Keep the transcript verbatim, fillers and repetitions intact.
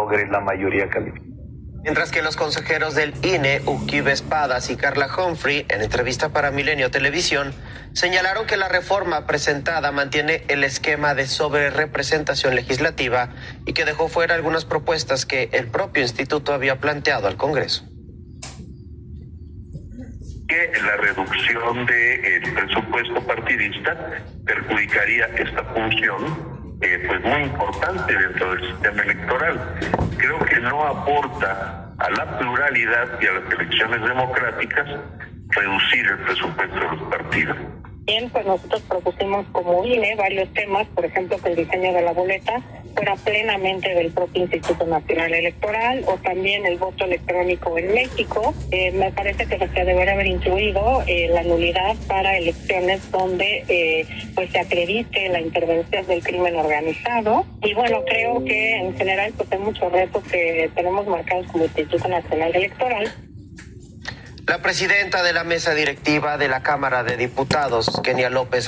logre la mayoría calificada. Mientras que los consejeros del I N E, Uquibe Espadas y Carla Humphrey, en entrevista para Milenio Televisión, señalaron que la reforma presentada mantiene el esquema de sobrerepresentación legislativa y que dejó fuera algunas propuestas que el propio instituto había planteado al Congreso. Que la reducción del presupuesto partidista perjudicaría esta función Eh, pues muy importante dentro del sistema electoral. Creo que no aporta a la pluralidad y a las elecciones democráticas reducir el presupuesto de los partidos. Bien, pues nosotros propusimos como I N E varios temas, por ejemplo, que el diseño de la boleta fuera plenamente del propio Instituto Nacional Electoral, o también el voto electrónico en México. Eh, me parece que se debería haber incluido eh, la nulidad para elecciones donde eh, pues se acredite la intervención del crimen organizado. Y bueno, creo que en general pues hay muchos retos que tenemos marcados como Instituto Nacional Electoral. La presidenta de la mesa directiva de la Cámara de Diputados, Kenia López